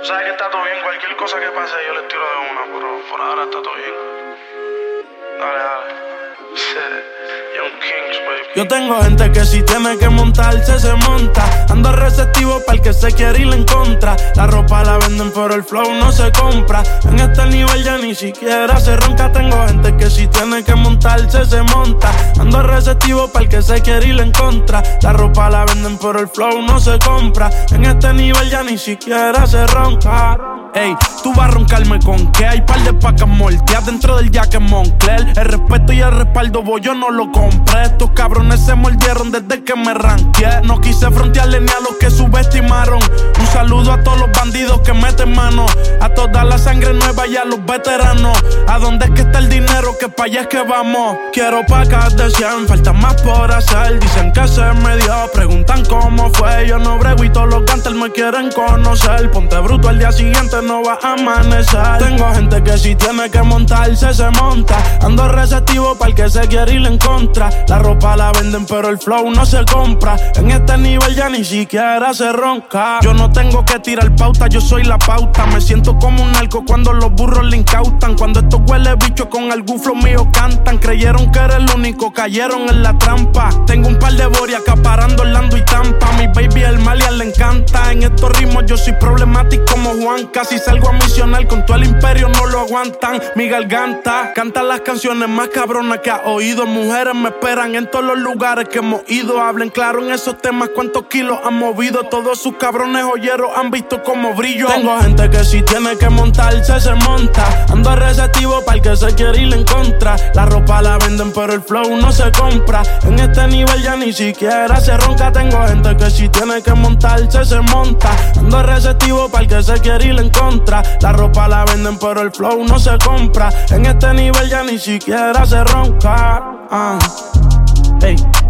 Sabes que está todo bien, cualquier cosa que pase yo le tiro de una, pero por ahora está todo bien. Dale. Young Kings, baby. Yo tengo gente que si tiene que montarse, se monta. Ando receptivo para el que se quiere ir en contra. La ropa la venden pero el flow no se compra. En este nivel ya ni siquiera se ronca. Tengo gente que si tiene que montarse, se monta. Ando receptivo para el que se quiere ir en contra. La ropa la venden pero el flow no se compra. En este nivel ya ni siquiera se ronca. Ey, tú vas a roncarme con qué. Hay par de pacas molteadas dentro del jaque Moncler. El respeto y el respaldo voy, yo no lo compré. Estos cabrones se mordieron desde que me ranqué. No quise frontearle ni a los que subestimaron. Un saludo a todos los bandidos que meten mano. A toda la sangre nueva y a los veteranos. ¿A dónde es que está el dinero? Que pa' allá es que vamos. Quiero pacas de 100, falta más por hacer. Dicen que se me dio, preguntan cómo fue. Yo no brego y todos los gangsters me quieren conocer. Ponte bruto al día siguiente, no va a amanecer. Tengo gente que si tiene que montarse, se monta. Ando receptivo para el que se quiere ir en contra. La ropa la venden pero el flow no se compra. En este nivel ya ni siquiera se ronca. Yo no tengo que tirar pauta, yo soy la pauta. Me siento como un narco cuando los burros le incautan. Cuando estos huele bichos con algún flow mío cantan. Creyeron que era el único, cayeron en la trampa. Tengo un par de boris acaparando Orlando y Tampa. Mi baby el Malia le encanta. En estos ritmos yo soy problemático como Juan. Casi salgo a misionar con todo el imperio, no lo aguantan. Mi garganta canta las canciones más cabronas que ha oído. Mujeres me esperan en todos los lugares que hemos ido. Hablen claro en esos temas, cuántos kilos han movido. Todos sus cabrones joyeros han visto como brillo. Tengo gente que si tiene que montarse, se monta. Ando receptivo para el que se quiere ir en contra. La ropa la venden pero el flow no se compra. En este nivel ya ni siquiera se ronca. Tengo gente que si tiene que montarse, se monta. Ando receptivo para el que se quiere ir en contra. La ropa la venden pero el flow no se compra. En este nivel ya ni siquiera se ronca. Hey.